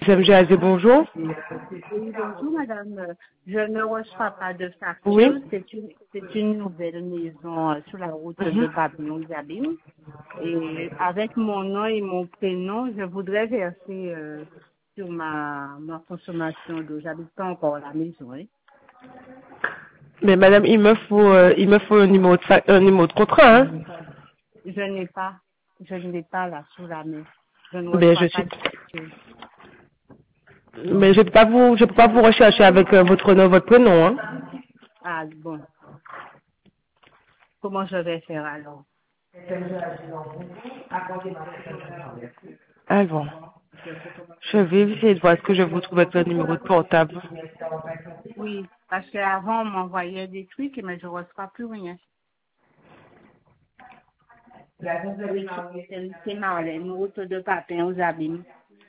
GSM Jazz, bonjour. Oui, bonjour madame. Je ne reçois pas de facture. Oui. C'est une nouvelle maison sur la route de Babylone-Zabine. Et avec mon nom et mon prénom, je voudrais verser sur ma consommation d'eau. J'habite pas encore à la maison. Hein. Mais madame, il me faut un numéro de contrat, hein. Je ne l'ai pas là sous la main. Je ne Mais reçois je pas suis, de facture. mais je peux pas vous rechercher avec votre nom, votre prénom, hein. Ah bon, comment je vais faire alors? Ah bon. Je vais essayer de voir ce que je vous trouve avec le numéro de portable. Oui, parce qu'avant on m'envoyait des trucs, mais je ne reçois plus rien. C'est Marlène, route de Papin aux Abîmes.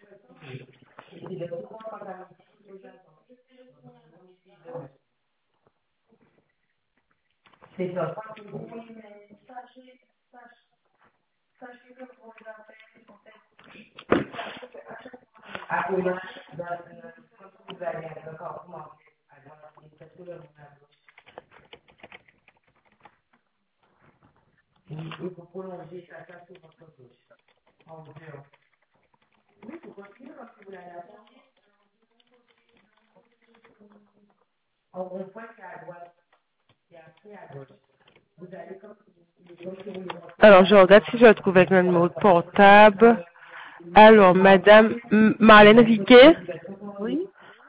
Alors, je regarde si je le trouve avec le numéro de portable. Alors, madame Marlène Riquet. Oui,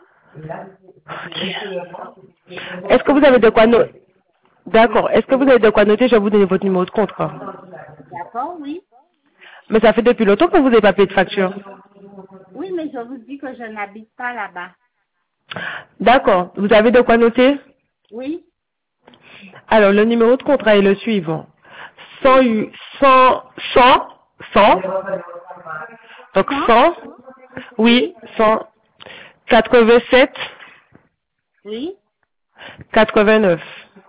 Est-ce que vous avez de quoi noter? D'accord. Est-ce que vous avez de quoi noter? Je vais vous donner votre numéro de contrat. d'accord, oui. Mais ça fait depuis longtemps que vous n'avez pas payé de facture. Oui, mais je vous dis que je n'habite pas là-bas. D'accord. Vous avez de quoi noter? Oui, Alors, le numéro de contrat est le suivant. 100, oui. 100, 100, 100. Donc 100, 100, oui, oui, 100, 87, oui, 89.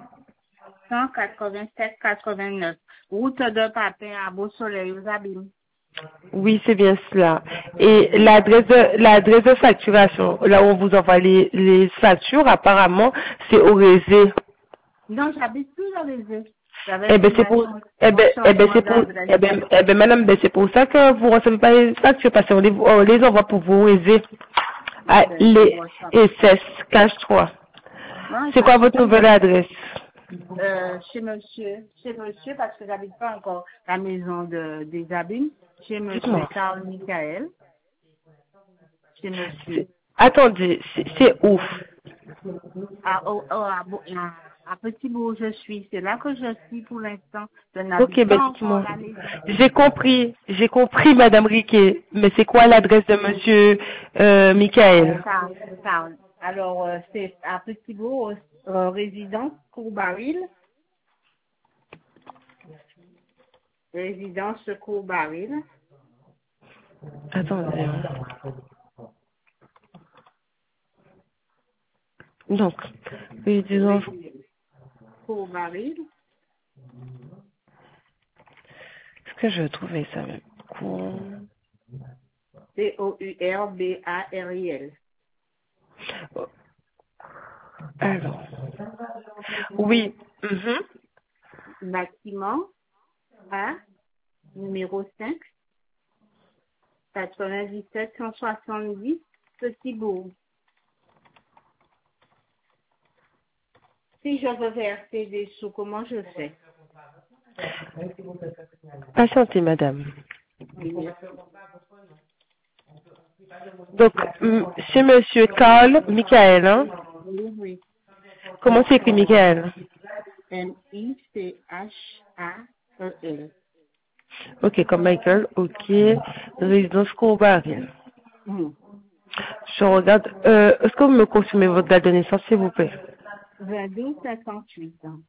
187, 89. Route de Papin à Beau-Soleil aux Abîmes. Oui, c'est bien cela. Et l'adresse de facturation, là où on vous envoie les factures, apparemment, c'est au Rézé. Non, j'habite plus dans les yeux. J'avais Eh ben fait c'est pour, mon changement pour, d'adresse. madame, ben c'est pour ça que vous recevez pas les factures parce on les envoie pour vous Rézé. Ah, Ben, je ne les reçois pas. SS, cache 3. Non, C'est quoi votre nouvelle adresse? chez monsieur, parce que j'habite pas encore la maison des Abîmes, chez monsieur Dites-moi. Charles Michael, chez monsieur, Attendez, c'est où? à Petit-Bourg, je suis. C'est là que je suis pour l'instant. Je Ok, n'habite ben pas encore dites-moi. la maison. J'ai compris, Madame Riquet. Mais c'est quoi l'adresse de Monsieur Michael? Charles. Alors, c'est à Petit-Bourg, résidence Courbaril, résidence Courbaril, Attendez. Donc, oui, disons, Courbaril, est-ce que je trouvais ça même cool? Courbaril. Alors, oui. Mhm. Bâtiment A, numéro 5, 97 170, Petit-Bourg. Si je veux verser des sous, comment je fais? Patientez, madame. Oui, Donc, c'est Monsieur Carl Michael, hein? oui. Comment c'est écrit Michael? Michael. Ok, comme Michael, ok. Résidence Courbaril. Mhm. Je regarde. Est-ce que vous me confirmez votre date de naissance, s'il vous plaît? 22 58 ans.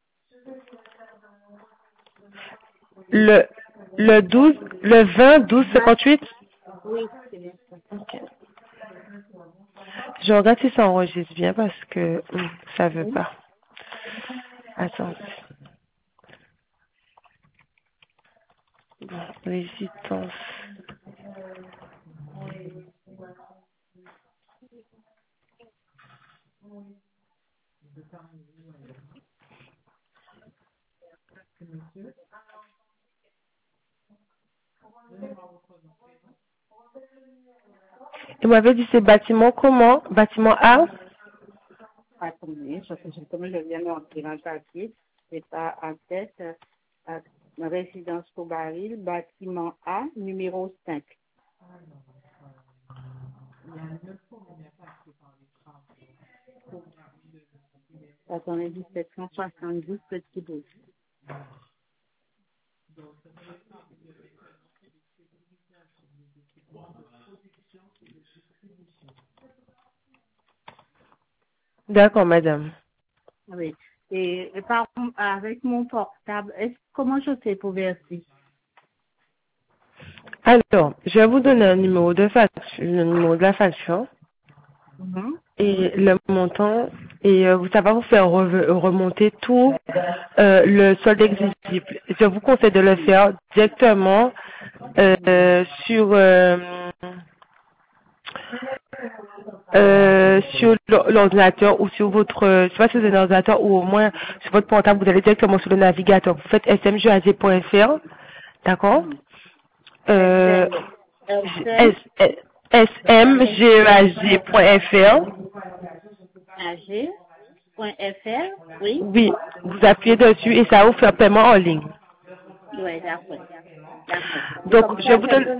Le, le 12, le 20, 12, 58? Oui, c'est bien ça. Ok. Je regarde si ça enregistre bien parce que ça veut Oui. pas. Attends. Bon, résidence. Et vous m'avez dit c'est bâtiment comment? Bâtiment A? Attendez, comme je viens d'entrer dans le papier, c'est pas en tête, résidence Cobaril, bâtiment A, numéro 5. Attendez, 1770, Petit Bout. D'accord, madame. Oui. Et avec mon portable, comment je fais pour verser? Alors, je vais vous donner un numéro de facture, le numéro de la facture et le montant et ça va vous faire remonter tout le solde exigible. Je vous conseille de le faire directement sur l'ordinateur ou sur votre, je sais pas si c'est un ordinateur ou au moins sur votre portable, vous allez directement sur le navigateur. Vous faites smgaz.fr, d'accord? smgaz.fr. AG.fr, oui. Oui, vous appuyez dessus et ça vous fait un paiement en ligne. Oui, d'accord. Donc, je vous donne,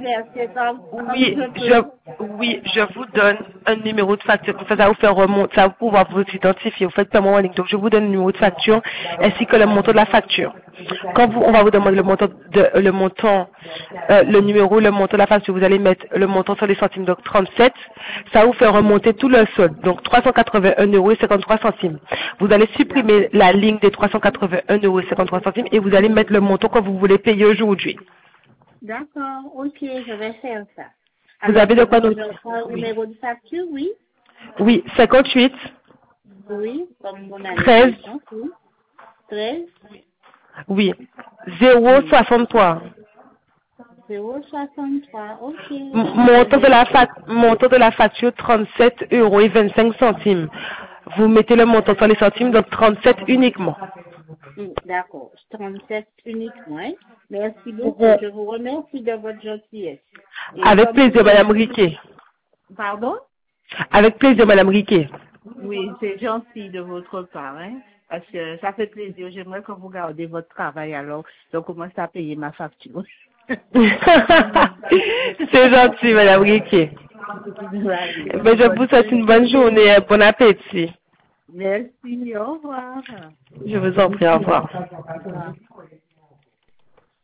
oui, je vous donne un numéro de facture. Ça va vous faire remonter, ça va pouvoir vous identifier. Vous faites paiement en ligne. Donc, je vous donne le numéro de facture ainsi que le montant de la facture. Quand on va vous demander le montant le numéro, le montant de la facture, vous allez mettre le montant sur les centimes, donc 37. Ça va vous faire remonter tout le solde. Donc, 381 € et 53 centimes. Vous allez supprimer la ligne des 381 € et 53 centimes et vous allez mettre le montant que vous voulez payer aujourd'hui. D'accord, ok, je vais faire ça. Vous avez de quoi noter? Le numéro de facture, oui. Oui, 58. Oui, comme on a 13. 13. Oui. 0,63. 0,63, ok. Montant de la facture 37 € et 25 centimes. Vous mettez le montant sur les centimes, donc 37 uniquement. D'accord, 37 uniquement. Hein? Merci beaucoup, je vous remercie de votre gentillesse. Avec plaisir, Madame Riquet. Pardon? Avec plaisir, Madame Riquet. Oui, c'est gentil de votre part, hein? Parce que ça fait plaisir. J'aimerais que vous gardez votre travail alors. Donc, commencez à payer ma facture. C'est gentil, Madame Riquet. Mais je vous souhaite une bonne journée et bon appétit. Merci, au revoir. Je vous en prie, au revoir.